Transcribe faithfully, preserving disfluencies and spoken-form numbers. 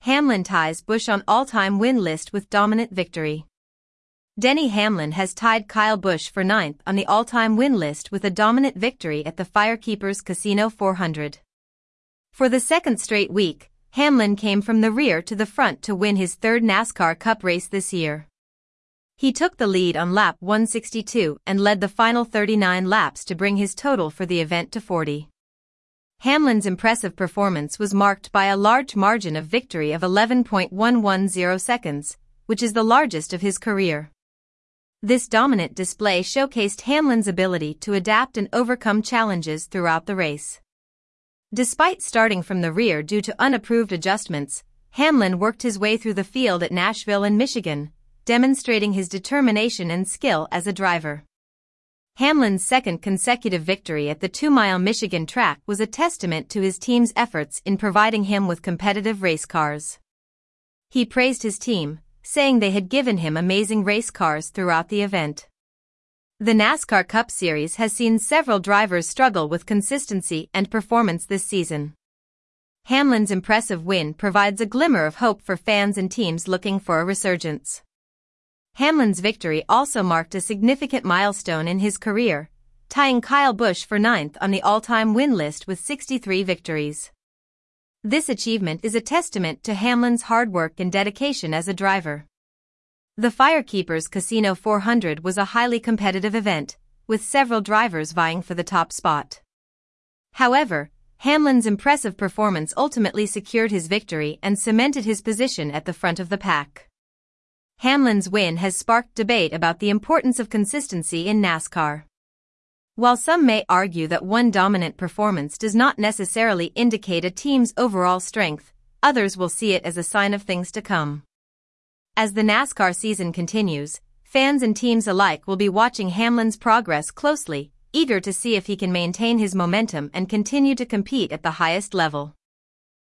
Hamlin ties Busch on all-time win list with dominant victory. Denny Hamlin has tied Kyle Busch for ninth on the all-time win list with a dominant victory at the Firekeepers Casino four hundred. For the second straight week, Hamlin came from the rear to the front to win his third NASCAR Cup race this year. He took the lead on lap one sixty-two and led the final thirty-nine laps to bring his total for the event to forty. Hamlin's impressive performance was marked by a large margin of victory of eleven point one one zero seconds, which is the largest of his career. This dominant display showcased Hamlin's ability to adapt and overcome challenges throughout the race. Despite starting from the rear due to unapproved adjustments, Hamlin worked his way through the field at Nashville and Michigan, demonstrating his determination and skill as a driver. Hamlin's second consecutive victory at the two-mile Michigan track was a testament to his team's efforts in providing him with competitive race cars. He praised his team, saying they had given him amazing race cars throughout the event. The NASCAR Cup Series has seen several drivers struggle with consistency and performance this season. Hamlin's impressive win provides a glimmer of hope for fans and teams looking for a resurgence. Hamlin's victory also marked a significant milestone in his career, tying Kyle Busch for ninth on the all-time win list with sixty-three victories. This achievement is a testament to Hamlin's hard work and dedication as a driver. The Firekeepers Casino four hundred was a highly competitive event, with several drivers vying for the top spot. However, Hamlin's impressive performance ultimately secured his victory and cemented his position at the front of the pack. Hamlin's win has sparked debate about the importance of consistency in NASCAR. While some may argue that one dominant performance does not necessarily indicate a team's overall strength, others will see it as a sign of things to come. As the NASCAR season continues, fans and teams alike will be watching Hamlin's progress closely, eager to see if he can maintain his momentum and continue to compete at the highest level.